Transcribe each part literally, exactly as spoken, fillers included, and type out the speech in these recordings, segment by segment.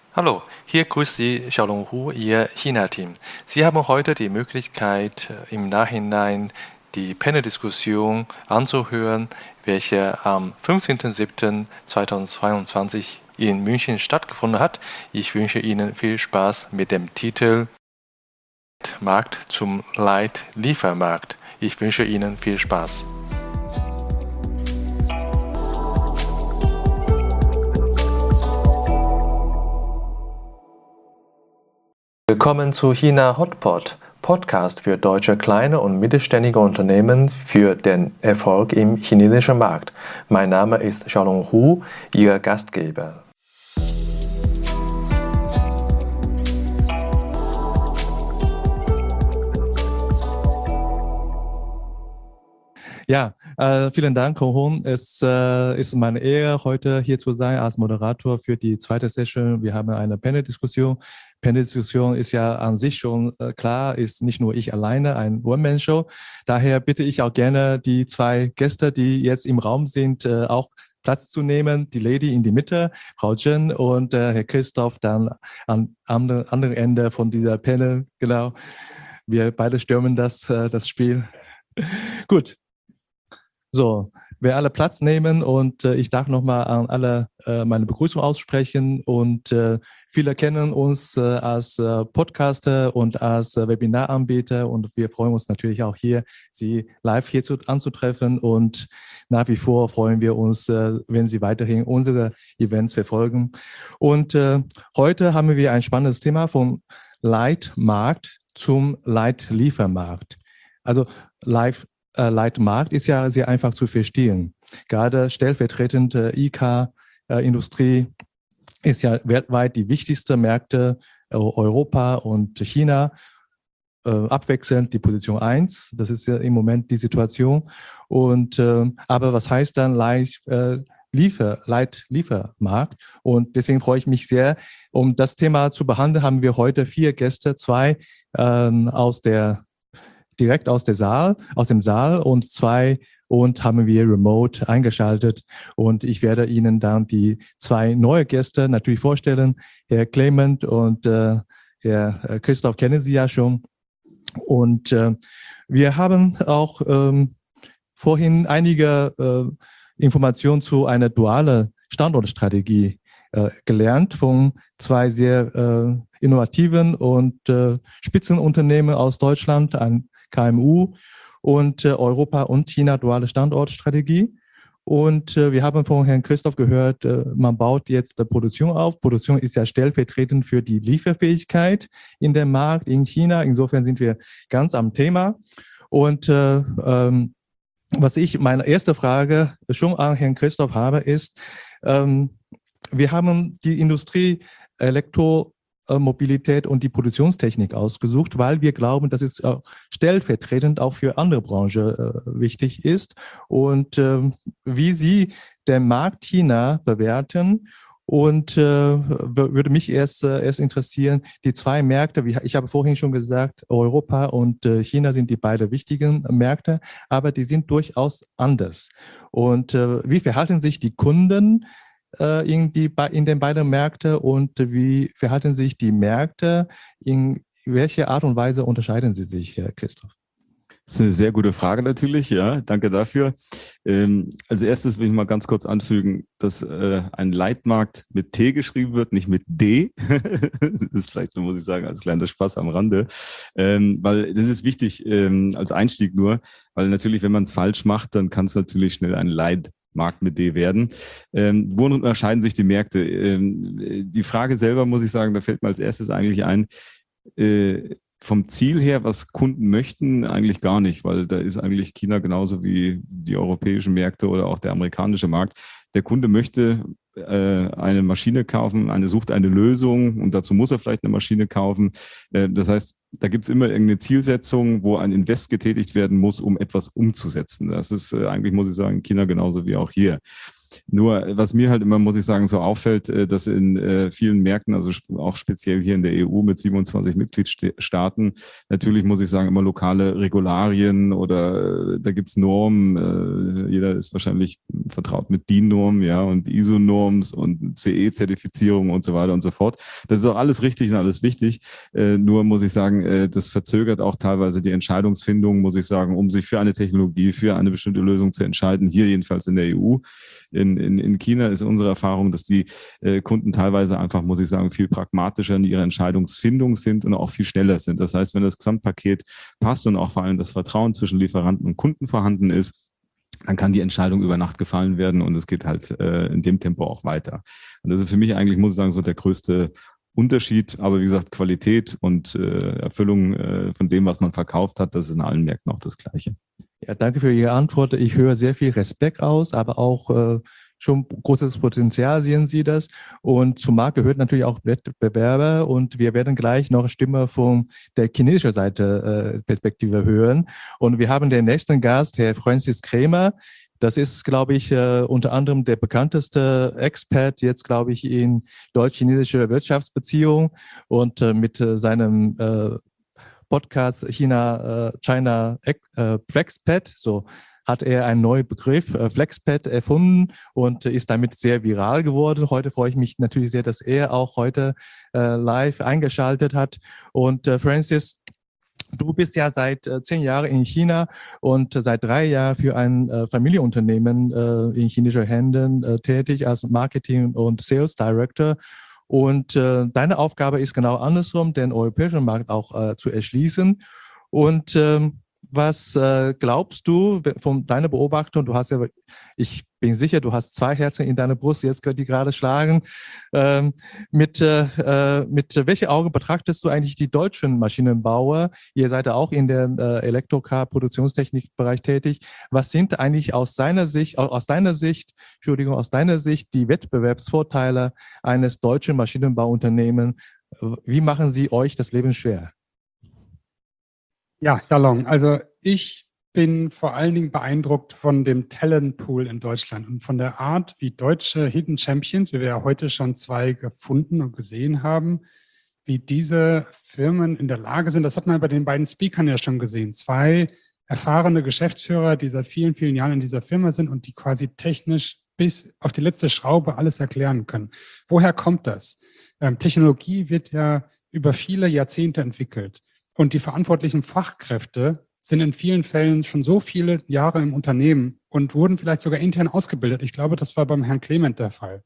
Hallo, hier grüßt Sie Xiaolong Hu, Ihr China-Team. Sie haben heute die Möglichkeit, äh, im Nachhinein die Panel-Diskussion anzuhören, welche am fünfzehnten siebten zweitausendzweiundzwanzig in München stattgefunden hat. Ich wünsche Ihnen viel Spaß mit dem Titel Markt zum Leitliefermarkt. Ich wünsche Ihnen viel Spaß. Willkommen zu China Hotpot, Podcast für deutsche kleine und mittelständige Unternehmen für den Erfolg im chinesischen Markt. Mein Name ist Xiaolong Hu, Ihr Gastgeber. Ja, äh, vielen Dank, Ko Hong. Es äh, ist meine Ehre, heute hier zu sein als Moderator für die zweite Session. Wir haben eine Panel-Diskussion. Panel-Diskussion ist ja an sich schon äh, klar, ist nicht nur ich alleine, ein One-Man-Show. Daher bitte ich auch gerne die zwei Gäste, die jetzt im Raum sind, äh, auch Platz zu nehmen. Die Lady in die Mitte, Frau Chen, und äh, Herr Christoph dann am anderen Ende von dieser Panel. Genau. Wir beide stürmen das, äh, das Spiel. Gut. So, wir alle Platz nehmen und äh, ich darf nochmal an alle äh, meine Begrüßung aussprechen und äh, viele kennen uns äh, als äh, Podcaster und als äh, Webinaranbieter und wir freuen uns natürlich auch hier, Sie live hier zu, anzutreffen und nach wie vor freuen wir uns, äh, wenn Sie weiterhin unsere Events verfolgen. Und äh, heute haben wir ein spannendes Thema vom Leitmarkt zum Leitliefermarkt. Also live Leitmarkt ist ja sehr einfach zu verstehen. Gerade stellvertretend äh, I K-Industrie äh, ist ja weltweit die wichtigste Märkte äh, Europa und China, äh, abwechselnd die Position eins. Das ist ja im Moment die Situation. Und äh, aber was heißt dann Leit, äh, Liefer, Leitliefermarkt? Und deswegen freue ich mich sehr, um das Thema zu behandeln, haben wir heute vier Gäste, zwei äh, aus der direkt aus der Saal, aus dem Saal und zwei und haben wir remote eingeschaltet und ich werde Ihnen dann die zwei neue Gäste natürlich vorstellen. Herr Clement und äh, Herr Christoph kennen Sie ja schon und äh, wir haben auch ähm, vorhin einige äh, Informationen zu einer dualen Standortstrategie äh, gelernt von zwei sehr äh, innovativen und äh, Spitzenunternehmen aus Deutschland, ein K M U und äh, Europa und China duale Standortstrategie. Und äh, wir haben von Herrn Christoph gehört, äh, man baut jetzt die Produktion auf. Produktion ist ja stellvertretend für die Lieferfähigkeit in dem Markt in China. Insofern sind wir ganz am Thema. Und äh, ähm, was ich, meine erste Frage schon an Herrn Christoph habe, ist, ähm, wir haben die Industrie Elektro Mobilität und die Produktionstechnik ausgesucht, weil wir glauben, dass es stellvertretend auch für andere Branchen äh, wichtig ist. Und äh, wie Sie den Markt China bewerten und äh, würde mich erst, äh, erst interessieren, die zwei Märkte, wie ich habe vorhin schon gesagt, Europa und äh, China sind die beiden wichtigen Märkte, aber die sind durchaus anders. Und äh, wie verhalten sich die Kunden in, die, in den beiden Märkten und wie verhalten sich die Märkte? In welcher Art und Weise unterscheiden sie sich, Herr Christoph? Das ist eine sehr gute Frage natürlich, ja, danke dafür. Ähm, als erstes will ich mal ganz kurz anfügen, dass äh, ein Leitmarkt mit T geschrieben wird, nicht mit D. Das ist vielleicht, muss ich sagen, als kleiner Spaß am Rande, ähm, weil das ist wichtig ähm, als Einstieg nur, weil natürlich, wenn man es falsch macht, dann kann es natürlich schnell ein Leitmarkt Markt mit D werden. Ähm, worin unterscheiden sich die Märkte? Ähm, die Frage selber, muss ich sagen, da fällt mir als erstes eigentlich ein, äh, vom Ziel her, was Kunden möchten, eigentlich gar nicht, weil da ist eigentlich China genauso wie die europäischen Märkte oder auch der amerikanische Markt. Der Kunde möchte äh, eine Maschine kaufen, eine sucht eine Lösung und dazu muss er vielleicht eine Maschine kaufen. Äh, das heißt, da gibt es immer irgendeine Zielsetzung, wo ein Invest getätigt werden muss, um etwas umzusetzen. Das ist äh, eigentlich, muss ich sagen, in China genauso wie auch hier. Nur, was mir halt immer, muss ich sagen, so auffällt, dass in vielen Märkten, also auch speziell hier in der E U mit siebenundzwanzig Mitgliedstaaten, natürlich, muss ich sagen, immer lokale Regularien oder da gibt's Normen. Jeder ist wahrscheinlich vertraut mit D I N-Normen, ja, und I S O-Norms und C E-Zertifizierung und so weiter und so fort. Das ist auch alles richtig und alles wichtig. Nur muss ich sagen, das verzögert auch teilweise die Entscheidungsfindung, muss ich sagen, um sich für eine Technologie, für eine bestimmte Lösung zu entscheiden, hier jedenfalls in der E U. In, in, in China ist unsere Erfahrung, dass die äh, Kunden teilweise einfach, muss ich sagen, viel pragmatischer in ihrer Entscheidungsfindung sind und auch viel schneller sind. Das heißt, wenn das Gesamtpaket passt und auch vor allem das Vertrauen zwischen Lieferanten und Kunden vorhanden ist, dann kann die Entscheidung über Nacht gefallen werden und es geht halt äh, in dem Tempo auch weiter. Und das ist für mich eigentlich, muss ich sagen, so der größte Unterschied. Aber wie gesagt, Qualität und äh, Erfüllung äh, von dem, was man verkauft hat, das ist in allen Märkten auch das Gleiche. Ja, danke für Ihre Antwort. Ich höre sehr viel Respekt aus, aber auch äh, schon großes Potenzial sehen Sie das. Und zum Markt gehört natürlich auch Wettbewerber und wir werden gleich noch Stimme von der chinesischen Seite äh, Perspektive hören. Und wir haben den nächsten Gast, Herr Francis Krämer. Das ist, glaube ich, äh, unter anderem der bekannteste Expert jetzt, glaube ich, in deutsch-chinesische Wirtschaftsbeziehungen und äh, mit äh, seinem äh, Podcast China, äh, China äh, FlexPad, so hat er einen neuen Begriff, äh, FlexPad, erfunden und äh, ist damit sehr viral geworden. Heute freue ich mich natürlich sehr, dass er auch heute äh, live eingeschaltet hat. Und äh, Francis, du bist ja seit äh, zehn Jahren in China und äh, seit drei Jahren für ein äh, Familienunternehmen äh, in chinesischen Händen äh, tätig als Marketing- und Sales Director. Und äh, deine Aufgabe ist genau andersrum, den europäischen Markt auch äh, zu erschließen. Und ähm, was äh, glaubst du von deiner Beobachtung? Du hast ja, ich bin sicher, du hast zwei Herzen in deiner Brust jetzt, die gerade schlagen. Ähm, mit, äh, mit welchen Augen betrachtest du eigentlich die deutschen Maschinenbauer? Ihr seid ja auch in der äh, Elektrocar-Produktionstechnikbereich tätig. Was sind eigentlich aus seiner Sicht, aus deiner Sicht, Entschuldigung, aus deiner Sicht die Wettbewerbsvorteile eines deutschen Maschinenbauunternehmens? Wie machen sie euch das Leben schwer? Ja, Shalom. Also ich bin vor allen Dingen beeindruckt von dem Talentpool in Deutschland und von der Art, wie deutsche Hidden Champions, wie wir ja heute schon zwei gefunden und gesehen haben, wie diese Firmen in der Lage sind. Das hat man bei den beiden Speakern ja schon gesehen. Zwei erfahrene Geschäftsführer, die seit vielen, vielen Jahren in dieser Firma sind und die quasi technisch bis auf die letzte Schraube alles erklären können. Woher kommt das? Ähm, Technologie wird ja über viele Jahrzehnte entwickelt. Und die verantwortlichen Fachkräfte sind in vielen Fällen schon so viele Jahre im Unternehmen und wurden vielleicht sogar intern ausgebildet. Ich glaube, das war beim Herrn Clement der Fall.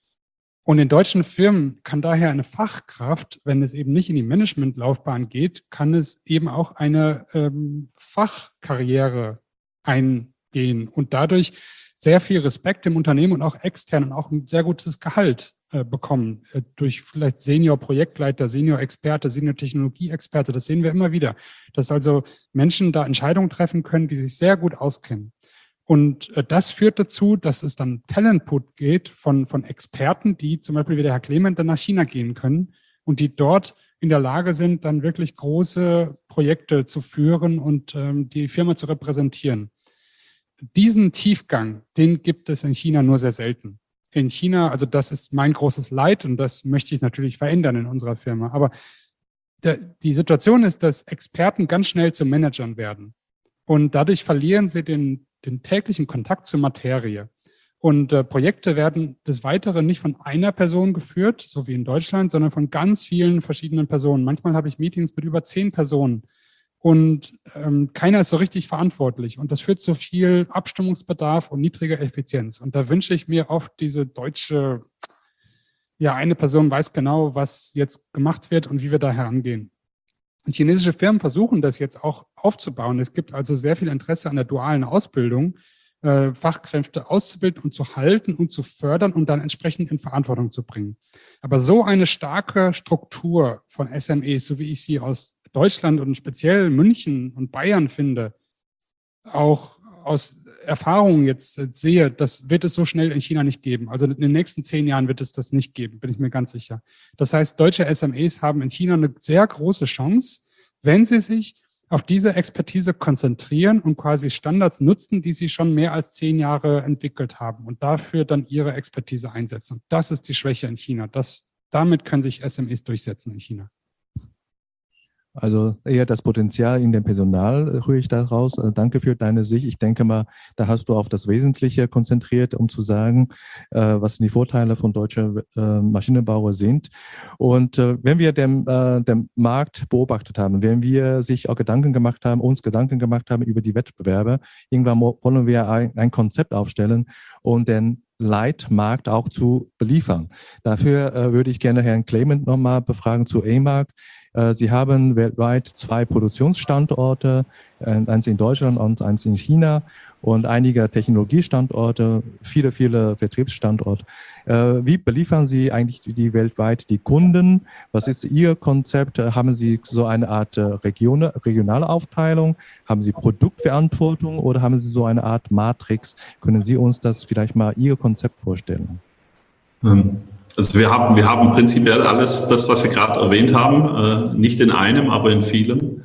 Und in deutschen Firmen kann daher eine Fachkraft, wenn es eben nicht in die Managementlaufbahn geht, kann es eben auch eine ähm, Fachkarriere eingehen und dadurch sehr viel Respekt im Unternehmen und auch extern und auch ein sehr gutes Gehalt bekommen, durch vielleicht Senior-Projektleiter, Senior-Experte, Senior-Technologie-Experte. Das sehen wir immer wieder, dass also Menschen da Entscheidungen treffen können, die sich sehr gut auskennen. Und das führt dazu, dass es dann Talentpool geht von, von Experten, die zum Beispiel wie der Herr Clement dann nach China gehen können und die dort in der Lage sind, dann wirklich große Projekte zu führen und ähm, die Firma zu repräsentieren. Diesen Tiefgang, den gibt es in China nur sehr selten. In China, also das ist mein großes Leid und das möchte ich natürlich verändern in unserer Firma. Aber der, die Situation ist, dass Experten ganz schnell zu Managern werden und dadurch verlieren sie den, den täglichen Kontakt zur Materie. Und äh, Projekte werden des Weiteren nicht von einer Person geführt, so wie in Deutschland, sondern von ganz vielen verschiedenen Personen. Manchmal habe ich Meetings mit über zehn Personen. Und ähm, keiner ist so richtig verantwortlich. Und das führt zu viel Abstimmungsbedarf und niedriger Effizienz. Und da wünsche ich mir oft diese deutsche, ja, eine Person weiß genau, was jetzt gemacht wird und wie wir da herangehen. Und chinesische Firmen versuchen das jetzt auch aufzubauen. Es gibt also sehr viel Interesse an der dualen Ausbildung, äh, Fachkräfte auszubilden und zu halten und zu fördern und dann entsprechend in Verantwortung zu bringen. Aber so eine starke Struktur von S M Es, so wie ich sie aus Deutschland und speziell München und Bayern finde, auch aus Erfahrung jetzt sehe, das wird es so schnell in China nicht geben. Also in den nächsten zehn Jahren wird es das nicht geben, bin ich mir ganz sicher. Das heißt, deutsche S M Es haben in China eine sehr große Chance, wenn sie sich auf diese Expertise konzentrieren und quasi Standards nutzen, die sie schon mehr als zehn Jahre entwickelt haben und dafür dann ihre Expertise einsetzen. Und das ist die Schwäche in China. Das, damit können sich S M Es durchsetzen in China. Also eher das Potenzial in dem Personal höre ich daraus. Also danke für deine Sicht. Ich denke mal, da hast du auf das Wesentliche konzentriert, um zu sagen, äh, was die Vorteile von deutscher äh, Maschinenbauer sind. Und äh, wenn wir den, äh, den Markt beobachtet haben, wenn wir sich auch Gedanken gemacht haben, uns Gedanken gemacht haben über die Wettbewerbe, irgendwann wollen wir ein, ein Konzept aufstellen und den Leitmarkt auch zu beliefern. Dafür äh, würde ich gerne Herrn Clement nochmal befragen zu A M A G. Äh, Sie haben weltweit zwei Produktionsstandorte, äh, eins in Deutschland und eins in China und einige Technologiestandorte, viele, viele Vertriebsstandorte. Äh, wie beliefern Sie eigentlich die, die weltweit die Kunden? Was ist Ihr Konzept? Haben Sie so eine Art äh, Region, regionale Aufteilung? Haben Sie Produktverantwortung oder haben Sie so eine Art Matrix? Können Sie uns das vielleicht mal Ihr Konzept vorstellen? Also wir haben, wir haben prinzipiell alles, das, was Sie gerade erwähnt haben, nicht in einem, aber in vielen.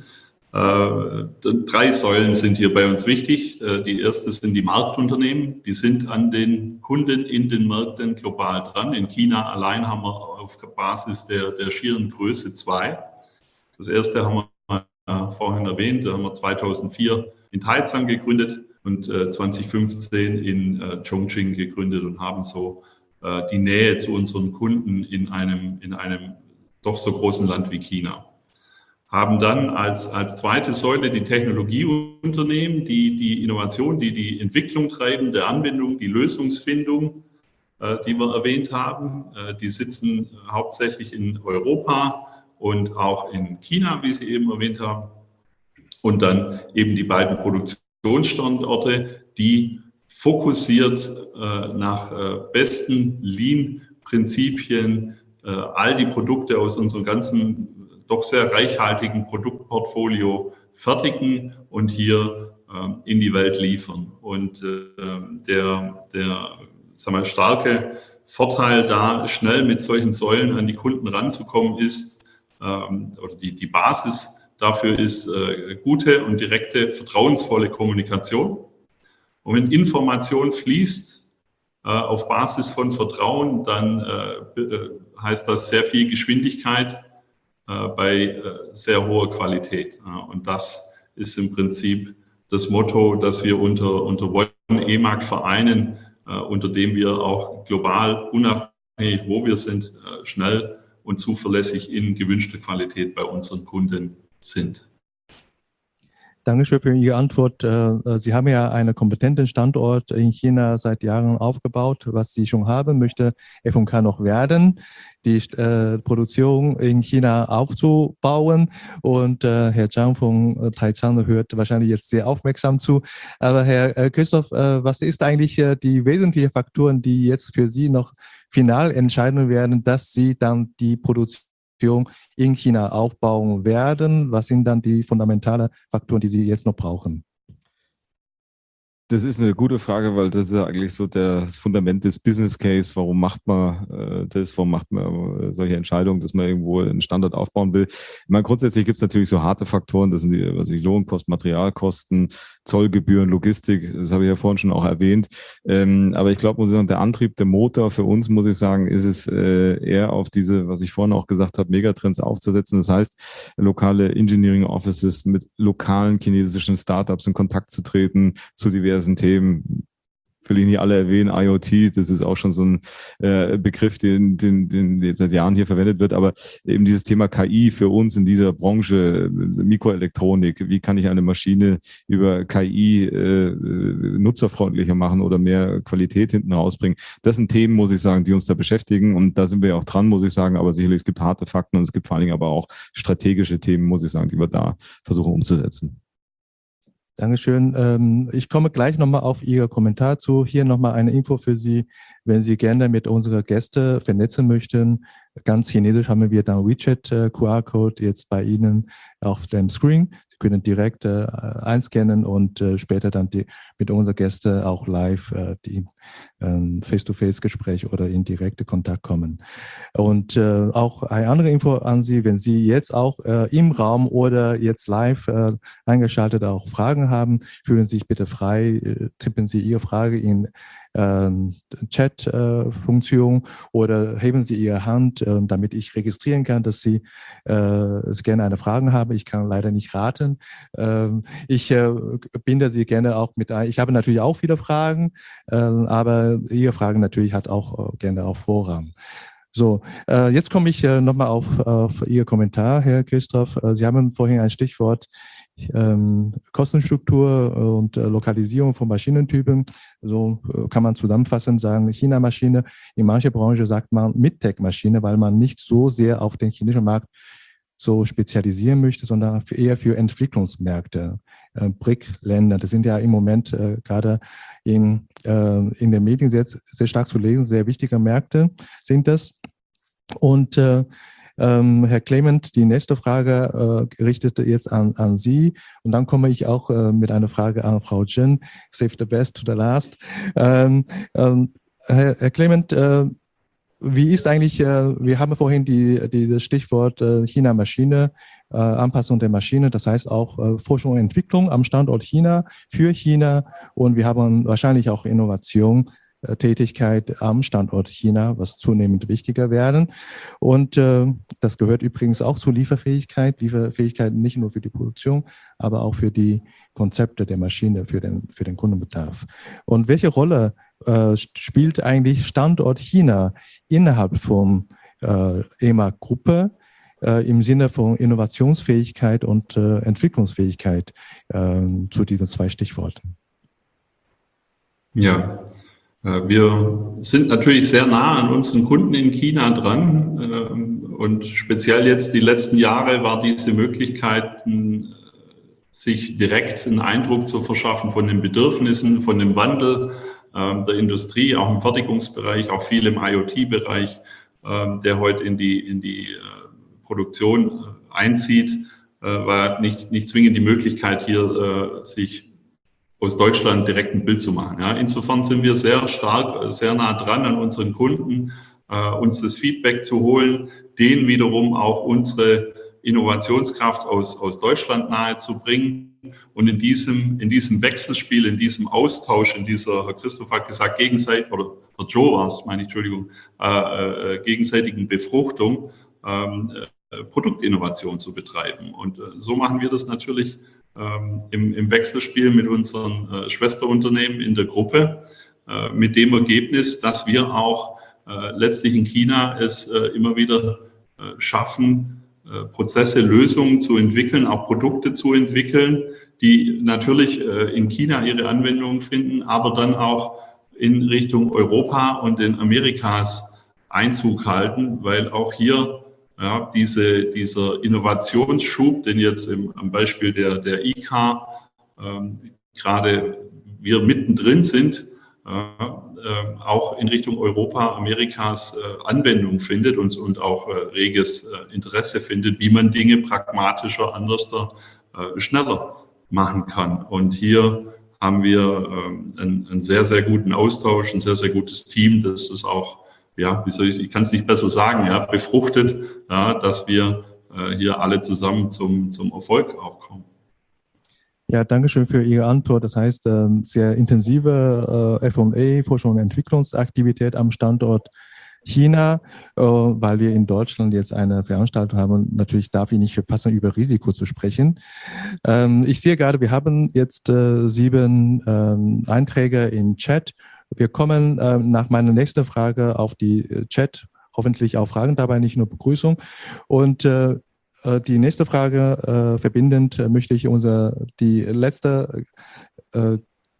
Drei Säulen sind hier bei uns wichtig. Die erste sind die Marktunternehmen. Die sind an den Kunden in den Märkten global dran. In China allein haben wir auf Basis der, der schieren Größe zwei. Das erste haben wir vorhin erwähnt, da haben wir zweitausendvier in Taizang gegründet und zweitausendfünfzehn in Chongqing gegründet und haben so die Nähe zu unseren Kunden in einem, in einem doch so großen Land wie China. Haben dann als, als zweite Säule die Technologieunternehmen, die die Innovation, die die Entwicklung treiben, der Anwendung, die Lösungsfindung, äh, die wir erwähnt haben. Äh, die sitzen hauptsächlich in Europa und auch in China, wie Sie eben erwähnt haben. Und dann eben die beiden Produktionsstandorte, die fokussiert äh, nach äh, besten Lean-Prinzipien äh, all die Produkte aus unserem ganzen doch sehr reichhaltigen Produktportfolio fertigen und hier äh, in die Welt liefern. Und äh, der, der sagen wir, starke Vorteil da, schnell mit solchen Säulen an die Kunden ranzukommen, ist, ähm, oder die, die Basis dafür ist äh, gute und direkte, vertrauensvolle Kommunikation. Und wenn Information fließt äh, auf Basis von Vertrauen, dann äh, heißt das sehr viel Geschwindigkeit äh, bei äh, sehr hoher Qualität. Ja, und das ist im Prinzip das Motto, das wir unter, unter One A M A G vereinen, äh, unter dem wir auch global, unabhängig wo wir sind, äh, schnell und zuverlässig in gewünschter Qualität bei unseren Kunden sind. Dankeschön für Ihre Antwort. Sie haben ja einen kompetenten Standort in China seit Jahren aufgebaut. Was Sie schon haben, möchte F und K noch werden, die äh, Produktion in China aufzubauen. Und äh, Herr Zhang von Taizang hört wahrscheinlich jetzt sehr aufmerksam zu. Aber Herr äh, Christoph, äh, was ist eigentlich äh, die wesentlichen Faktoren, die jetzt für Sie noch final entscheiden werden, dass Sie dann die Produktion in China aufbauen werden? Was sind dann die fundamentalen Faktoren, die Sie jetzt noch brauchen? Das ist eine gute Frage, weil das ist ja eigentlich so das Fundament des Business Case. Warum macht man äh, das? Warum macht man äh, solche Entscheidungen, dass man irgendwo einen Standort aufbauen will? Ich meine, grundsätzlich gibt es natürlich so harte Faktoren. Das sind die, also die Lohnkosten, Materialkosten, Zollgebühren, Logistik. Das habe ich ja vorhin schon auch erwähnt. Ähm, aber ich glaube, muss ich sagen, der Antrieb, der Motor für uns, muss ich sagen, ist es äh, eher auf diese, was ich vorhin auch gesagt habe, Megatrends aufzusetzen. Das heißt, lokale Engineering Offices mit lokalen chinesischen Startups in Kontakt zu treten, zu diversen Themen. Will ich nicht alle erwähnen, IoT, das ist auch schon so ein äh, Begriff, den, den, den seit Jahren hier verwendet wird, aber eben dieses Thema K I für uns in dieser Branche, Mikroelektronik, wie kann ich eine Maschine über K I äh, nutzerfreundlicher machen oder mehr Qualität hinten rausbringen, das sind Themen, muss ich sagen, die uns da beschäftigen und da sind wir ja auch dran, muss ich sagen, aber sicherlich, es gibt harte Fakten und es gibt vor allen Dingen aber auch strategische Themen, muss ich sagen, die wir da versuchen umzusetzen. Dankeschön. Ich komme gleich nochmal auf Ihr Kommentar zu. Hier nochmal eine Info für Sie, wenn Sie gerne mit unseren Gästen vernetzen möchten. Ganz chinesisch haben wir dann WeChat Q R-Code jetzt bei Ihnen auf dem Screen. Sie können direkt äh, einscannen und äh, später dann die, mit unseren Gästen auch live äh, die äh, Face-to-Face-Gespräch oder in direkte Kontakt kommen. Und äh, auch eine andere Info an Sie, wenn Sie jetzt auch äh, im Raum oder jetzt live äh, eingeschaltet auch Fragen haben, fühlen Sie sich bitte frei, äh, tippen Sie Ihre Frage in ähm, Chat-Funktion äh, oder heben Sie Ihre Hand, äh, damit ich registrieren kann, dass Sie äh, gerne eine Frage haben. Ich kann leider nicht raten. Ähm, ich äh, binde Sie gerne auch mit ein. Ich habe natürlich auch viele Fragen, äh, aber Ihre Fragen natürlich hat auch äh, gerne auch Vorrang. So, äh, jetzt komme ich äh, nochmal auf, auf Ihr Kommentar, Herr Christoph. Äh, Sie haben vorhin ein Stichwort ähm, Kostenstruktur und äh, Lokalisierung von Maschinentypen. So äh, kann man zusammenfassend sagen, China-Maschine. In mancher Branche sagt man Mid-Tech-Maschine, weil man nicht so sehr auf den chinesischen Markt so spezialisieren möchte, sondern eher für Entwicklungsmärkte, äh, B R I C-Länder. Das sind ja im Moment äh, gerade in, äh, in den Medien sehr, sehr stark zu lesen, sehr wichtige Märkte sind das. Und äh, ähm, Herr Clement, die nächste Frage äh, richtet jetzt an, an Sie. Und dann komme ich auch äh, mit einer Frage an Frau Chen. Save the best to the last. Ähm, ähm, Herr, Herr Clement, äh, wie ist eigentlich, äh, wir haben vorhin die, die, das Stichwort äh, China-Maschine, äh, Anpassung der Maschine, das heißt auch äh, Forschung und Entwicklung am Standort China, für China, und wir haben wahrscheinlich auch Innovation, äh, Tätigkeit am Standort China, was zunehmend wichtiger werden. Und äh, das gehört übrigens auch zur Lieferfähigkeit, Lieferfähigkeit nicht nur für die Produktion, aber auch für die Konzepte der Maschine, für den, für den Kundenbedarf. Und welche Rolle äh, spielt eigentlich Standort China innerhalb von äh, E M A-Gruppe äh, im Sinne von Innovationsfähigkeit und äh, Entwicklungsfähigkeit äh, zu diesen zwei Stichworten? Ja, äh, wir sind natürlich sehr nah an unseren Kunden in China dran äh, und speziell jetzt die letzten Jahre war diese Möglichkeit, sich direkt einen Eindruck zu verschaffen von den Bedürfnissen, von dem Wandel äh, der Industrie, auch im Fertigungsbereich, auch viel im I O T-Bereich, äh, der heute in die, in die äh, Produktion äh, einzieht, äh, war nicht, nicht zwingend die Möglichkeit, hier äh, sich aus Deutschland direkt ein Bild zu machen. Ja, insofern sind wir sehr stark, sehr nah dran an unseren Kunden, äh, uns das Feedback zu holen, denen wiederum auch unsere Innovationskraft aus, aus Deutschland nahe zu bringen. Und in diesem, in diesem Wechselspiel, in diesem Austausch, in dieser, Herr Christoph hat gesagt, gegenseitig, oder Herr Joe war es, meine ich, Entschuldigung, äh, äh, gegenseitigen Befruchtung, ähm, äh, Produktinnovation zu betreiben. Und äh, so machen wir das natürlich ähm, im, im Wechselspiel mit unseren äh, Schwesterunternehmen in der Gruppe, äh, mit dem Ergebnis, dass wir auch äh, letztlich in China es äh, immer wieder äh, schaffen, Prozesse, Lösungen zu entwickeln, auch Produkte zu entwickeln, die natürlich in China ihre Anwendungen finden, aber dann auch in Richtung Europa und in Amerikas Einzug halten, weil auch hier ja, diese, dieser Innovationsschub, den jetzt im, am Beispiel der, der I-Car ähm, gerade wir mittendrin sind, äh, äh, auch in Richtung Europa, Amerikas äh, Anwendung findet und, und auch äh, reges äh, Interesse findet, wie man Dinge pragmatischer, anders, äh, schneller machen kann. Und hier haben wir äh, einen, einen sehr, sehr guten Austausch, ein sehr, sehr gutes Team, das ist auch, ja, wie soll ich, ich kann es nicht besser sagen, ja, befruchtet, ja, dass wir äh, hier alle zusammen zum, zum Erfolg auch kommen. Ja, danke schön für Ihre Antwort. Das heißt, sehr intensive F und A, Forschung und Entwicklungsaktivität am Standort China, weil wir in Deutschland jetzt eine Veranstaltung haben. Natürlich darf ich nicht verpassen, über Risiko zu sprechen. Ich sehe gerade, wir haben jetzt sieben Einträge im Chat. Wir kommen nach meiner nächsten Frage auf die Chat, hoffentlich auch Fragen dabei, nicht nur Begrüßung. Und die nächste Frage äh, verbindend äh, möchte ich unser, die letzte äh,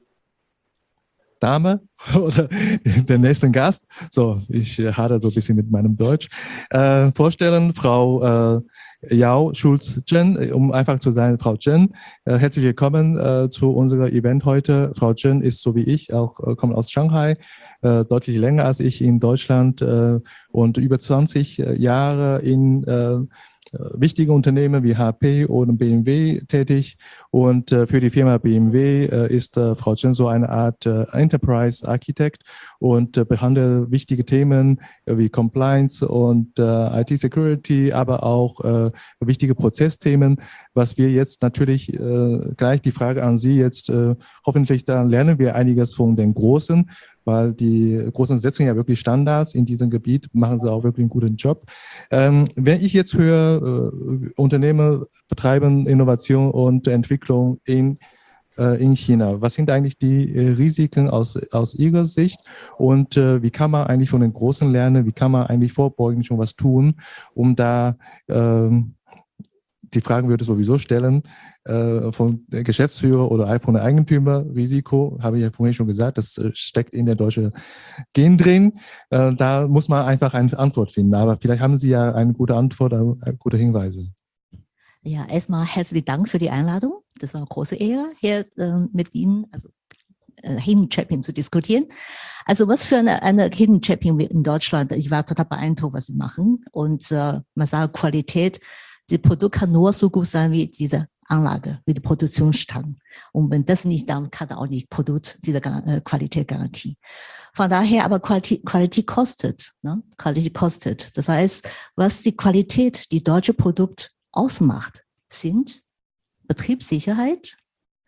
Dame oder den nächsten Gast, so, ich äh, hadere so ein bisschen mit meinem Deutsch, äh, vorstellen, Frau äh, Yao Schulz-Chen, um einfach zu sein, Frau Chen. Äh, herzlich willkommen äh, zu unserem Event heute. Frau Chen ist so wie ich, auch äh, kommt aus Shanghai, äh, deutlich länger als ich in Deutschland äh, und über zwanzig Jahre in äh, wichtige Unternehmen wie H P oder B M W tätig. Und äh, für die Firma B M W äh, ist äh, Frau Chen so eine Art äh, Enterprise Architect und äh, behandelt wichtige Themen äh, wie Compliance und äh, I T Security, aber auch äh, wichtige Prozessthemen. Was wir jetzt natürlich äh, gleich die Frage an Sie jetzt, äh, hoffentlich dann lernen wir einiges von den Großen, weil die Großen setzen ja wirklich Standards in diesem Gebiet, machen sie auch wirklich einen guten Job. Ähm, wenn ich jetzt höre, äh, Unternehmen betreiben Innovation und Entwicklung in, äh, in China, was sind eigentlich die äh, Risiken aus, aus Ihrer Sicht und äh, wie kann man eigentlich von den Großen lernen, wie kann man eigentlich vorbeugend schon was tun, um da, ähm, die Fragen würde ich sowieso stellen, äh, von der Geschäftsführer oder von der Eigentümer, Risiko, habe ich ja vorhin schon gesagt, das äh, steckt in der deutschen Gen drin. Äh, da muss man einfach eine Antwort finden. Aber vielleicht haben Sie ja eine gute Antwort, äh, gute Hinweise. Ja, erstmal herzlichen Dank für die Einladung. Das war eine große Ehre, hier äh, mit Ihnen, also äh, Hidden Champion zu diskutieren. Also was für eine, eine Hidden Champion in Deutschland. Ich war total beeindruckt, was Sie machen. Und äh, man sagt Qualität, das Produkt kann nur so gut sein wie diese Anlage, wie die Produktionsstand. Und wenn das nicht, dann kann auch nicht Produkt diese äh, Qualität garantieren. Von daher aber Qualität, Qualität kostet, ne? Qualität kostet. Das heißt, was die Qualität, die deutsche Produkt ausmacht, sind Betriebssicherheit,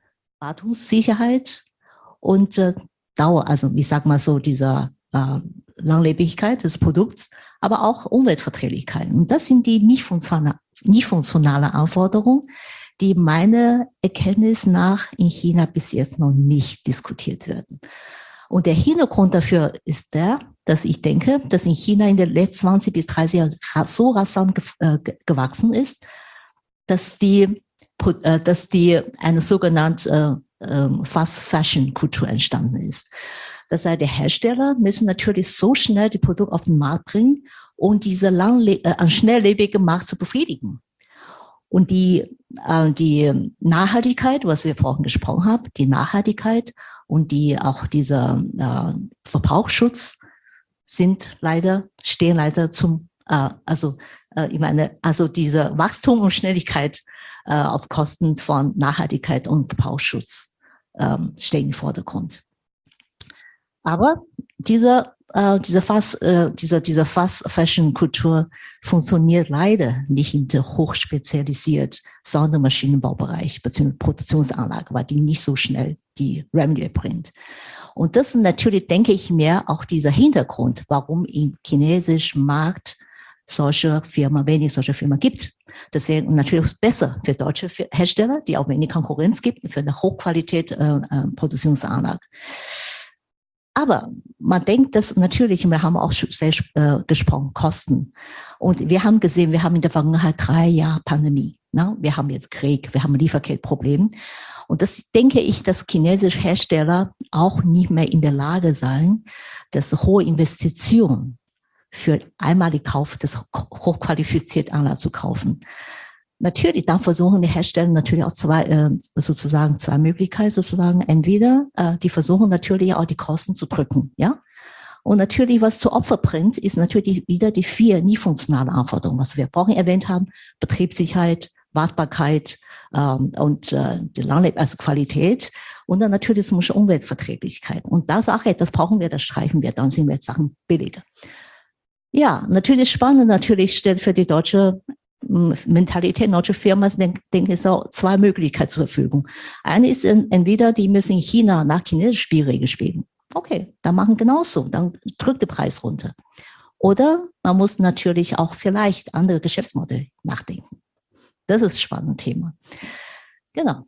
Wartungssicherheit und äh, Dauer, also ich sag mal so, dieser äh, Langlebigkeit des Produkts, aber auch Umweltverträglichkeit. Und das sind die nicht funktionale, nicht funktionale Anforderungen, die meiner Erkenntnis nach in China bis jetzt noch nicht diskutiert werden. Und der Hintergrund dafür ist der, dass ich denke, dass in China in den letzten zwanzig bis dreißig Jahren so rasant ge äh, gewachsen ist, dass die, äh, dass die eine sogenannte äh, Fast Fashion Kultur entstanden ist. Das heißt, die Hersteller müssen natürlich so schnell die Produkte auf den Markt bringen, um diese langle äh, schnelllebige Markt zu befriedigen. Und die, äh, die Nachhaltigkeit, was wir vorhin gesprochen haben, die Nachhaltigkeit und die auch dieser äh, Verbrauchsschutz sind leider, stehen leider zum, äh, also äh, ich meine, also diese Wachstum und Schnelligkeit äh, auf Kosten von Nachhaltigkeit und Verbrauchsschutz äh, stehen im Vordergrund. Aber dieser äh, diese Fast, äh, diese, diese Fast-Fashion-Kultur funktioniert leider nicht in der hochspezialisiert Sondermaschinenbaubereich bzw. Produktionsanlage, weil die nicht so schnell die Revenue bringt. Und das ist natürlich, denke ich mir, auch dieser Hintergrund, warum im chinesischen Markt solche Firmen, wenig solche Firmen gibt. Das wäre natürlich besser für deutsche Hersteller, die auch wenig Konkurrenz gibt, für eine Hochqualität äh, äh, Produktionsanlage. Aber man denkt, dass natürlich, wir haben auch sehr äh, gesprochen, Kosten. Und wir haben gesehen, wir haben in der Vergangenheit drei Jahre Pandemie. Ne? Wir haben jetzt Krieg, wir haben Lieferkettprobleme. Und das denke ich, dass chinesische Hersteller auch nicht mehr in der Lage sein, dass hohe Investitionen für einmalig Kauf des hochqualifizierten Anlagen zu kaufen. Natürlich, dann versuchen die Hersteller natürlich auch zwei, äh, sozusagen zwei Möglichkeiten, sozusagen entweder, äh, die versuchen natürlich auch die Kosten zu drücken, ja. Und natürlich, was zu Opfer bringt, ist natürlich wieder die vier nie funktionale Anforderungen, was wir vorhin erwähnt haben: Betriebssicherheit, Wartbarkeit ähm, und äh, die Langlebigkeit, also Qualität und dann natürlich zum Beispiel Umweltverträglichkeit. Und da sage ich, das brauchen wir, das streichen wir, dann sind wir jetzt Sachen billiger. Ja, natürlich spannend, natürlich stellt für die deutsche Mentalität deutsche Firmen, denke ich, so zwei Möglichkeiten zur Verfügung. Eine ist entweder, die müssen in China nach chinesischen Spielregeln spielen. Okay, dann machen genauso, dann drückt der Preis runter. Oder man muss natürlich auch vielleicht andere Geschäftsmodelle nachdenken. Das ist ein spannendes Thema. Genau.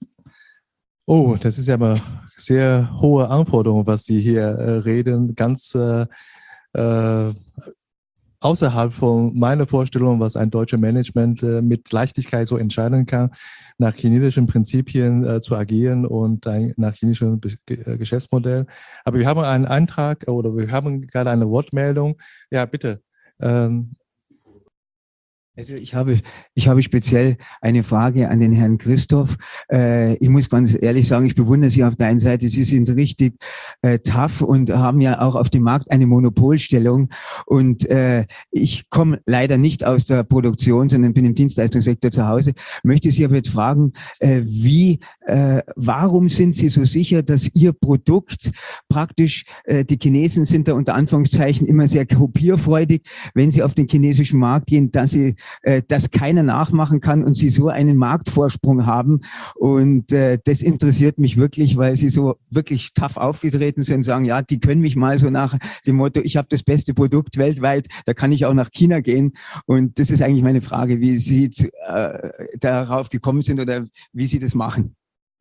Oh, das ist ja aber sehr hohe Anforderungen, was Sie hier äh, reden. Ganz äh, äh, außerhalb von meiner Vorstellung, was ein deutsches Management äh, mit Leichtigkeit so entscheiden kann, nach chinesischen Prinzipien äh, zu agieren und ein, nach chinesischem äh, Geschäftsmodell. Aber wir haben einen Antrag oder wir haben gerade eine Wortmeldung. Ja, bitte. Ähm, Also ich habe, ich habe speziell eine Frage an den Herrn Christoph. Äh, ich muss ganz ehrlich sagen, ich bewundere Sie auf der einen Seite. Sie sind richtig äh, tough und haben ja auch auf dem Markt eine Monopolstellung. Und äh, ich komme leider nicht aus der Produktion, sondern bin im Dienstleistungssektor zu Hause. Möchte Sie aber jetzt fragen, äh, wie, äh, warum sind Sie so sicher, dass Ihr Produkt praktisch, äh, die Chinesen sind da unter Anführungszeichen immer sehr kopierfreudig, wenn Sie auf den chinesischen Markt gehen, dass Sie das keiner nachmachen kann und sie so einen Marktvorsprung haben. Und äh, das interessiert mich wirklich, weil sie so wirklich tough aufgetreten sind und sagen, ja, die können mich mal so nach dem Motto, ich habe das beste Produkt weltweit, da kann ich auch nach China gehen. Und das ist eigentlich meine Frage, wie Sie zu, äh, darauf gekommen sind oder wie Sie das machen.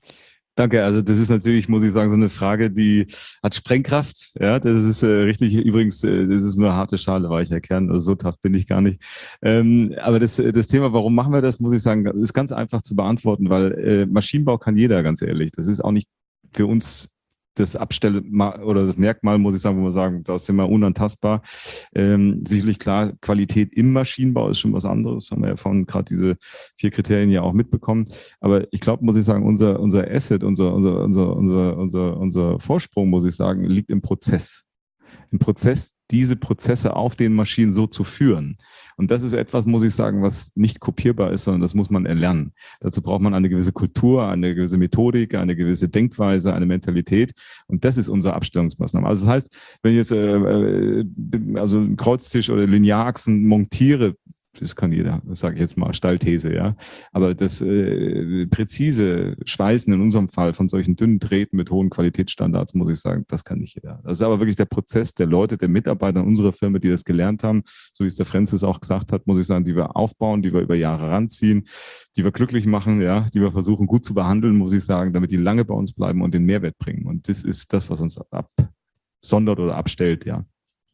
Danke, also das ist natürlich, muss ich sagen, so eine Frage, die hat Sprengkraft. Ja, das ist äh, richtig, übrigens, äh, das ist nur harte Schale, weicher Kern, also so tough bin ich gar nicht. Ähm, aber das, das Thema, warum machen wir das, muss ich sagen, ist ganz einfach zu beantworten, weil äh, Maschinenbau kann jeder, ganz ehrlich. Das ist auch nicht für uns das Abstell oder das Merkmal, muss ich sagen, wo wir sagen, da sind wir unantastbar. Ähm, sicherlich klar, Qualität im Maschinenbau ist schon was anderes. Haben wir ja vorhin gerade diese vier Kriterien ja auch mitbekommen. Aber ich glaube, muss ich sagen, unser, unser Asset, unser, unser, unser, unser, unser, unser Vorsprung, muss ich sagen, liegt im Prozess. Im Prozess, diese Prozesse auf den Maschinen so zu führen. Und das ist etwas, muss ich sagen, was nicht kopierbar ist, sondern das muss man erlernen. Dazu braucht man eine gewisse Kultur, eine gewisse Methodik, eine gewisse Denkweise, eine Mentalität. Und das ist unsere Abstellungsmaßnahme. Also das heißt, wenn ich jetzt äh, also einen Kreuztisch oder Linearachsen montiere, das kann jeder, das sage ich jetzt mal, Steilthese, ja. Aber das äh, präzise Schweißen in unserem Fall von solchen dünnen Drähten mit hohen Qualitätsstandards, muss ich sagen, das kann nicht jeder. Das ist aber wirklich der Prozess der Leute, der Mitarbeiter unserer Firma, die das gelernt haben, so wie es der Francis auch gesagt hat, muss ich sagen, die wir aufbauen, die wir über Jahre ranziehen, die wir glücklich machen, ja, die wir versuchen gut zu behandeln, muss ich sagen, damit die lange bei uns bleiben und den Mehrwert bringen. Und das ist das, was uns absondert oder abstellt, ja.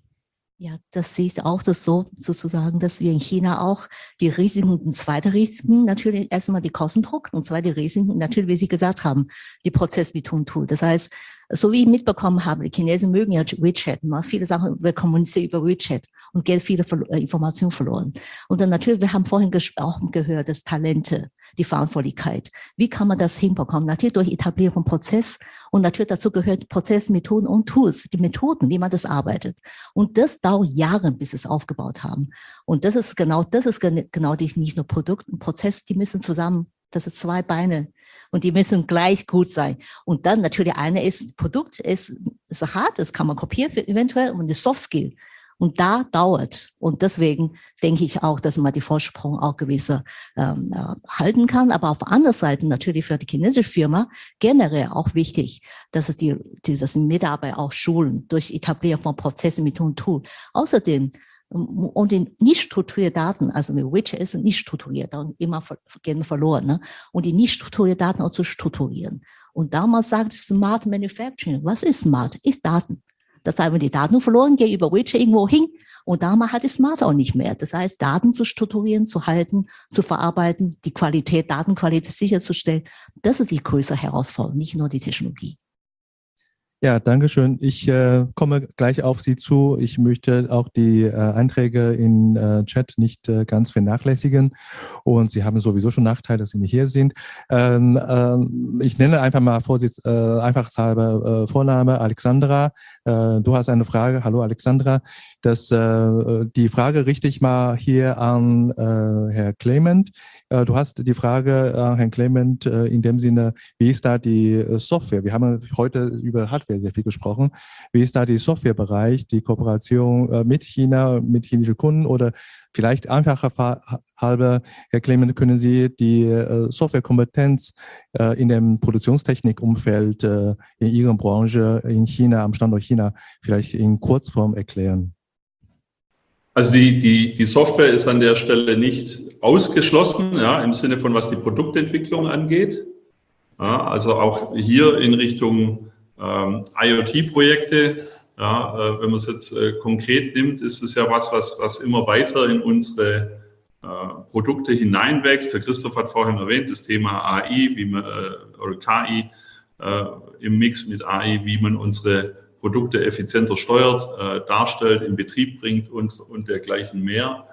Ja, das sehe ich auch das so, sozusagen, dass wir in China auch die Risiken, und zweite Risiken, natürlich erstmal die Kostendruck und zweite Risiken, natürlich, wie Sie gesagt haben, die Prozessmethoden. Das heißt, so wie ich mitbekommen habe, die Chinesen mögen ja WeChat, ne? Viele Sachen, wir kommunizieren über WeChat und geht viele Informationen verloren. Und dann natürlich, wir haben vorhin auch gehört, das Talente, die Verantwortlichkeit. Wie kann man das hinbekommen? Natürlich durch Etablieren von Prozess und natürlich dazu gehört Prozessmethoden und Tools, die Methoden, wie man das arbeitet. Und das dauert Jahre, bis sie es aufgebaut haben. Und das ist genau, das ist genau die, nicht nur Produkt und Prozess, die müssen zusammen, das sind zwei Beine und die müssen gleich gut sein. Und dann natürlich eine ist, Produkt ist, ist hart, das kann man kopieren eventuell und die Soft Skill. Und da dauert. Und deswegen denke ich auch, dass man die Vorsprung auch gewisse ähm, äh, halten kann. Aber auf der anderen Seite natürlich für die chinesische Firma generell auch wichtig, dass es die, die das Mitarbeiter auch schulen durch Etablieren von Prozessen, Methoden, Tool. Außerdem und die nicht strukturierte Daten, also mit WeChat ist nicht strukturiert, und immer gehen verloren, ne? Und die nicht strukturierte Daten auch zu strukturieren. Und damals sagt Smart Manufacturing, was ist Smart? Ist Daten. Das heißt, wenn die Daten verloren gehen über WeChat irgendwo hin und damals hat die Smart auch nicht mehr. Das heißt, Daten zu strukturieren, zu halten, zu verarbeiten, die Qualität, Datenqualität sicherzustellen, das ist die größere Herausforderung, nicht nur die Technologie. Ja, danke schön. Ich äh, komme gleich auf Sie zu. Ich möchte auch die äh, Einträge in äh, Chat nicht äh, ganz vernachlässigen. Und Sie haben sowieso schon Nachteil, dass Sie nicht hier sind. Ähm, ähm, ich nenne einfach mal Vorsitz, äh, einfachshalber äh, Vorname Alexandra. Äh, du hast eine Frage. Hallo Alexandra. Das, äh, die Frage richte ich mal hier an äh, Herr Clement. Äh, du hast die Frage an Herrn Clement äh, in dem Sinne, wie ist da die äh, Software? Wir haben heute über Hardware sehr viel gesprochen. Wie ist da die Softwarebereich, die Kooperation äh, mit China, mit chinesischen Kunden oder vielleicht einfacher halber, Herr Clement, können Sie die äh, Softwarekompetenz äh, in dem Produktionstechnikumfeld äh, in Ihrer Branche in China, am Standort China, vielleicht in Kurzform erklären? Also die, die, die Software ist an der Stelle nicht ausgeschlossen, ja, im Sinne von was die Produktentwicklung angeht. Ja, also auch hier in Richtung ähm, IoT-Projekte, ja, äh, wenn man es jetzt äh, konkret nimmt, ist es ja was, was, was immer weiter in unsere äh, Produkte hineinwächst. Herr Christoph hat vorhin erwähnt, das Thema A I, wie man, äh, oder K I äh, im Mix mit A I, wie man unsere Produkte effizienter steuert, äh, darstellt, in Betrieb bringt und, und dergleichen mehr.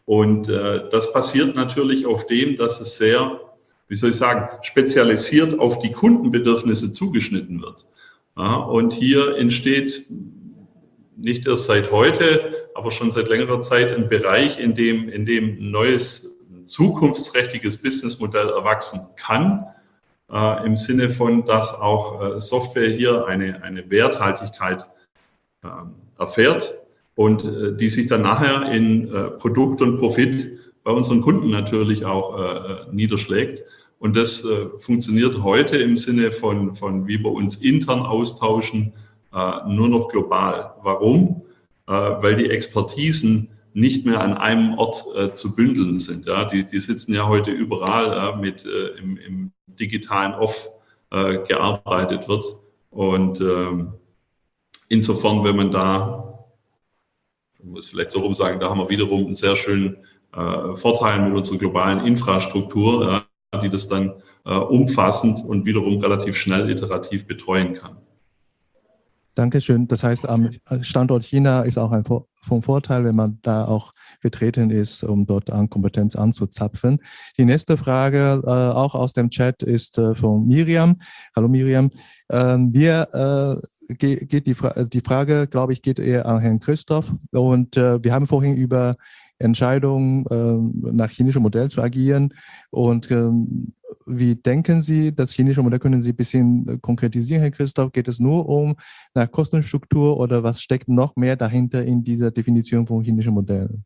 Und äh, das basiert natürlich auf dem, dass es sehr, wie soll ich sagen, spezialisiert auf die Kundenbedürfnisse zugeschnitten wird. Ja, und hier entsteht nicht erst seit heute, aber schon seit längerer Zeit ein Bereich, in dem, in dem ein neues, zukunftsträchtiges Businessmodell erwachsen kann, äh, im Sinne von, dass auch äh, Software hier eine, eine Werthaltigkeit äh, erfährt und äh, die sich dann nachher in äh, Produkt und Profit bei unseren Kunden natürlich auch äh, niederschlägt. Und das äh, funktioniert heute im Sinne von, von, wie wir uns intern austauschen, äh, nur noch global. Warum? Äh, weil die Expertisen nicht mehr an einem Ort äh, zu bündeln sind. Ja? Die, die sitzen ja heute überall, äh, mit äh, im, im digitalen Off äh, gearbeitet wird. Und ähm, insofern, wenn man da, ich muss vielleicht so rum sagen, da haben wir wiederum einen sehr schönen äh, Vorteil mit unserer globalen Infrastruktur, äh, die das dann äh, umfassend und wiederum relativ schnell iterativ betreuen kann. Dankeschön. Das heißt, am Standort China ist auch ein vom Vorteil, wenn man da auch vertreten ist, um dort an Kompetenz anzuzapfen. Die nächste Frage, äh, auch aus dem Chat, ist äh, von Miriam. Hallo Miriam. Ähm, wir, äh, geht die, Fra die Frage, glaube ich, geht eher an Herrn Christoph. Und äh, wir haben vorhin über Entscheidungen äh, nach chinischem Modell zu agieren. Und ähm, wie denken Sie, das chinesische Modell, können Sie ein bisschen konkretisieren, Herr Christoph? Geht es nur um nach Kostenstruktur oder was steckt noch mehr dahinter in dieser Definition von chinesischen Modellen?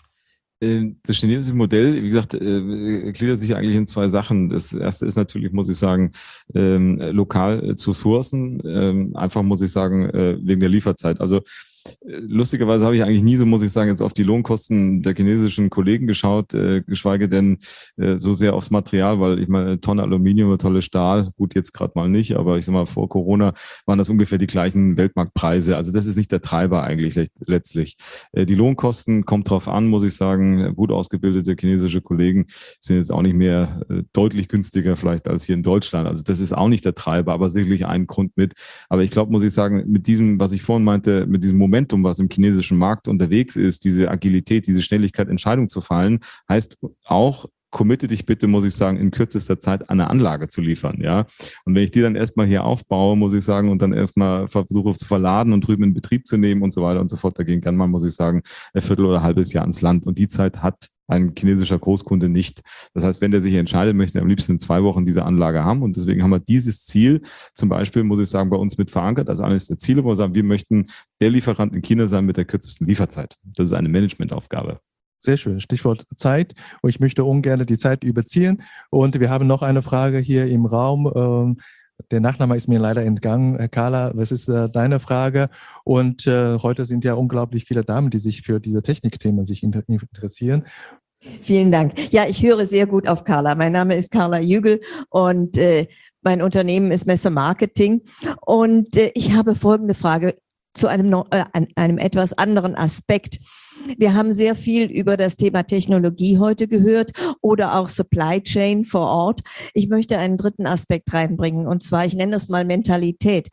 Das chinesische Modell, wie gesagt, gliedert sich eigentlich in zwei Sachen. Das erste ist natürlich, muss ich sagen, ähm, lokal zu sourcen. Ähm, einfach, muss ich sagen, äh, wegen der Lieferzeit. Also lustigerweise habe ich eigentlich nie so, muss ich sagen, jetzt auf die Lohnkosten der chinesischen Kollegen geschaut, äh, geschweige denn äh, so sehr aufs Material, weil ich meine, eine Tonne Aluminium, eine Tolle Stahl, gut, jetzt gerade mal nicht, aber ich sag mal, vor Corona waren das ungefähr die gleichen Weltmarktpreise. Also das ist nicht der Treiber eigentlich letztlich. Äh, die Lohnkosten, kommt drauf an, muss ich sagen, gut ausgebildete chinesische Kollegen sind jetzt auch nicht mehr äh, deutlich günstiger vielleicht als hier in Deutschland. Also das ist auch nicht der Treiber, aber sicherlich ein Grund mit. Aber ich glaube, muss ich sagen, mit diesem, was ich vorhin meinte, mit diesem Moment, Momentum, was im chinesischen Markt unterwegs ist, diese Agilität, diese Schnelligkeit, Entscheidungen zu fallen, heißt auch, committe dich bitte, muss ich sagen, in kürzester Zeit eine Anlage zu liefern, ja. Und wenn ich die dann erstmal hier aufbaue, muss ich sagen, und dann erstmal versuche zu verladen und drüben in Betrieb zu nehmen und so weiter und so fort, dagegen kann man, muss ich sagen, ein Viertel oder ein halbes Jahr ins Land. Und die Zeit hat ein chinesischer Großkunde nicht. Das heißt, wenn der sich entscheidet, möchte er am liebsten in zwei Wochen diese Anlage haben. Und deswegen haben wir dieses Ziel, zum Beispiel, muss ich sagen, bei uns mit verankert, als eines der Ziele, wo wir sagen, wir möchten der Lieferant in China sein mit der kürzesten Lieferzeit. Das ist eine Managementaufgabe. Sehr schön. Stichwort Zeit. Und ich möchte ungern die Zeit überziehen. Und wir haben noch eine Frage hier im Raum. Der Nachname ist mir leider entgangen. Herr Carla, was ist deine Frage? Und äh, heute sind ja unglaublich viele Damen, die sich für diese Technikthemen sich interessieren. Vielen Dank. Ja, ich höre sehr gut auf Carla. Mein Name ist Carla Jügel und äh, mein Unternehmen ist Messe Marketing. Und äh, ich habe folgende Frage zu einem, äh, einem etwas anderen Aspekt. Wir haben sehr viel über das Thema Technologie heute gehört oder auch Supply Chain vor Ort. Ich möchte einen dritten Aspekt reinbringen, und zwar, ich nenne das mal Mentalität.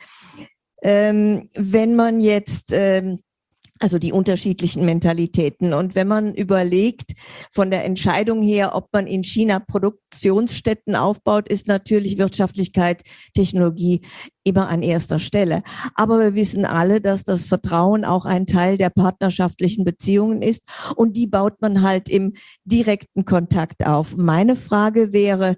Ähm, wenn man jetzt, ähm, also die unterschiedlichen Mentalitäten, und wenn man überlegt, von der Entscheidung her, ob man in China Produktionsstätten aufbaut, ist natürlich Wirtschaftlichkeit, Technologie immer an erster Stelle. Aber wir wissen alle, dass das Vertrauen auch ein Teil der partnerschaftlichen Beziehungen ist, und die baut man halt im direkten Kontakt auf. Meine Frage wäre,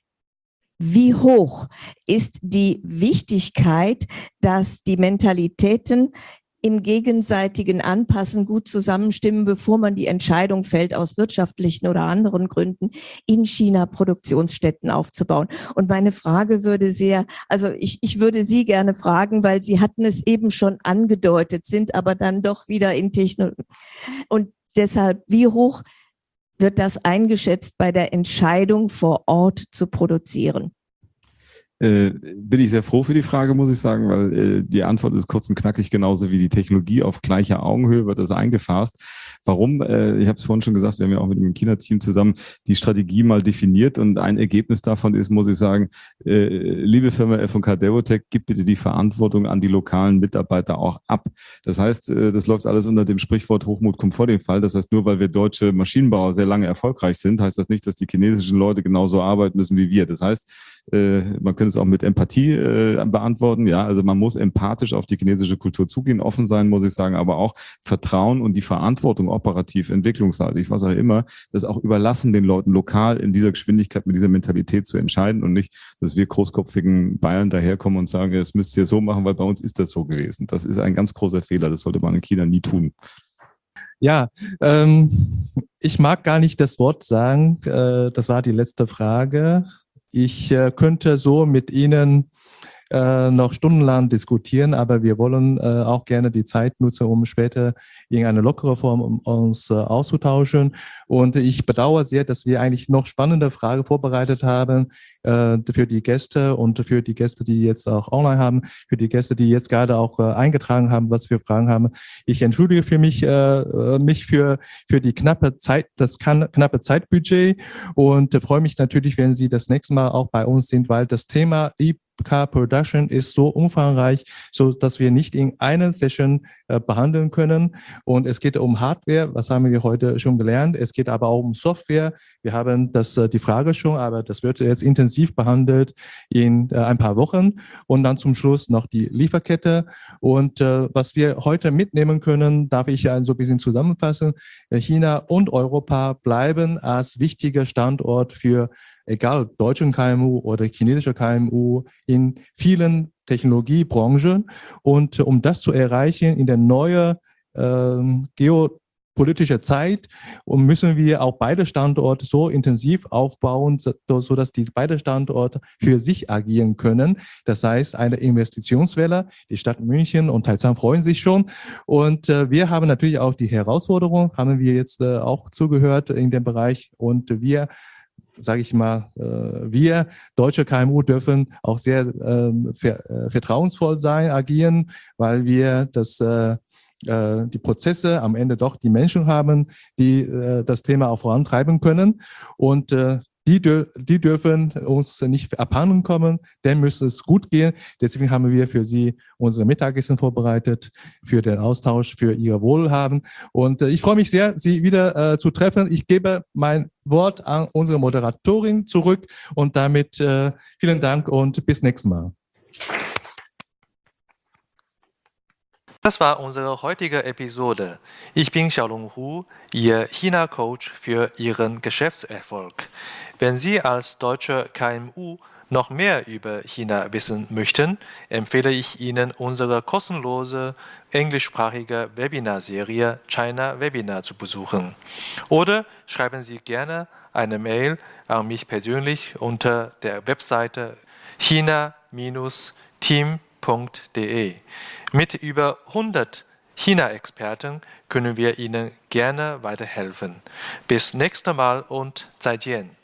wie hoch ist die Wichtigkeit, dass die Mentalitäten im gegenseitigen Anpassen gut zusammenstimmen, bevor man die Entscheidung fällt, aus wirtschaftlichen oder anderen Gründen in China Produktionsstätten aufzubauen? Und meine Frage würde sehr, also ich, ich würde Sie gerne fragen, weil Sie hatten es eben schon angedeutet, sind aber dann doch wieder in Technologie. Und deshalb, wie hoch wird das eingeschätzt bei der Entscheidung vor Ort zu produzieren? Äh, bin ich sehr froh für die Frage, muss ich sagen, weil äh, die Antwort ist kurz und knackig, genauso wie die Technologie. Auf gleicher Augenhöhe wird das eingefasst. Warum? Äh, ich habe es vorhin schon gesagt, wir haben ja auch mit dem China-Team zusammen die Strategie mal definiert und ein Ergebnis davon ist, muss ich sagen, äh, liebe Firma F und K Devotech, gib bitte die Verantwortung an die lokalen Mitarbeiter auch ab. Das heißt, äh, das läuft alles unter dem Sprichwort Hochmut kommt vor dem Fall. Das heißt, nur weil wir deutsche Maschinenbauer sehr lange erfolgreich sind, heißt das nicht, dass die chinesischen Leute genauso arbeiten müssen wie wir. Das heißt, äh, man könnte es auch mit Empathie äh, beantworten. Ja, also man muss empathisch auf die chinesische Kultur zugehen, offen sein, muss ich sagen, aber auch Vertrauen und die Verantwortung operativ, entwicklungsseitig, was auch immer, das auch überlassen den Leuten lokal in dieser Geschwindigkeit, mit dieser Mentalität zu entscheiden und nicht, dass wir großkopfigen Bayern daherkommen und sagen, das müsst ihr so machen, weil bei uns ist das so gewesen. Das ist ein ganz großer Fehler. Das sollte man in China nie tun. Ja, ähm, ich mag gar nicht das Wort sagen. Äh, das war die letzte Frage. Ich äh, könnte so mit Ihnen äh, noch stundenlang diskutieren, aber wir wollen äh, auch gerne die Zeit nutzen, um später in eine lockere Form um uns äh, auszutauschen. Und ich bedauere sehr, dass wir eigentlich noch spannende Fragen vorbereitet haben äh, für die Gäste und für die Gäste, die jetzt auch online haben, für die Gäste, die jetzt gerade auch äh, eingetragen haben, was wir Fragen haben. Ich entschuldige für mich, äh, mich für für die knappe Zeit, das kann, knappe Zeitbudget und äh, freue mich natürlich, wenn Sie das nächste Mal auch bei uns sind, weil das Thema Car Production ist so umfangreich, so dass wir nicht in einer Session äh, behandeln können. Und es geht um Hardware, was haben wir heute schon gelernt. Es geht aber auch um Software. Wir haben das äh, die Frage schon, aber das wird jetzt intensiv behandelt in äh, ein paar Wochen. Und dann zum Schluss noch die Lieferkette. Und äh, was wir heute mitnehmen können, darf ich ja so ein bisschen zusammenfassen. China und Europa bleiben als wichtiger Standort für egal deutschen K M U oder chinesische K M U in vielen Technologiebranchen. Und um das zu erreichen in der neuen ähm, geopolitischen Zeit, müssen wir auch beide Standorte so intensiv aufbauen, so, so dass die beide Standorte für sich agieren können. Das heißt, eine Investitionswelle. Die Stadt München und Taizang freuen sich schon. Und äh, wir haben natürlich auch die Herausforderung, haben wir jetzt äh, auch zugehört in dem Bereich. Und wir sage ich mal, wir deutsche K M U dürfen auch sehr äh, vertrauensvoll sein, agieren, weil wir das, äh, die Prozesse am Ende doch die Menschen haben, die äh, das Thema auch vorantreiben können. Und äh, Die, die dürfen uns nicht abhanden kommen, denn müsste es gut gehen. Deswegen haben wir für Sie unsere Mittagessen vorbereitet, für den Austausch, für Ihr Wohlhaben. Und äh, ich freue mich sehr, Sie wieder äh, zu treffen. Ich gebe mein Wort an unsere Moderatorin zurück und damit äh, vielen Dank und bis nächstes Mal. Das war unsere heutige Episode. Ich bin Xiaolong Hu, Ihr China-Coach für Ihren Geschäftserfolg. Wenn Sie als deutsche K M U noch mehr über China wissen möchten, empfehle ich Ihnen unsere kostenlose englischsprachige Webinarserie China Webinar zu besuchen. Oder schreiben Sie gerne eine Mail an mich persönlich unter der Webseite china Bindestrich team punkt de. Mit über hundert China-Experten können wir Ihnen gerne weiterhelfen. Bis nächstes Mal und 再见.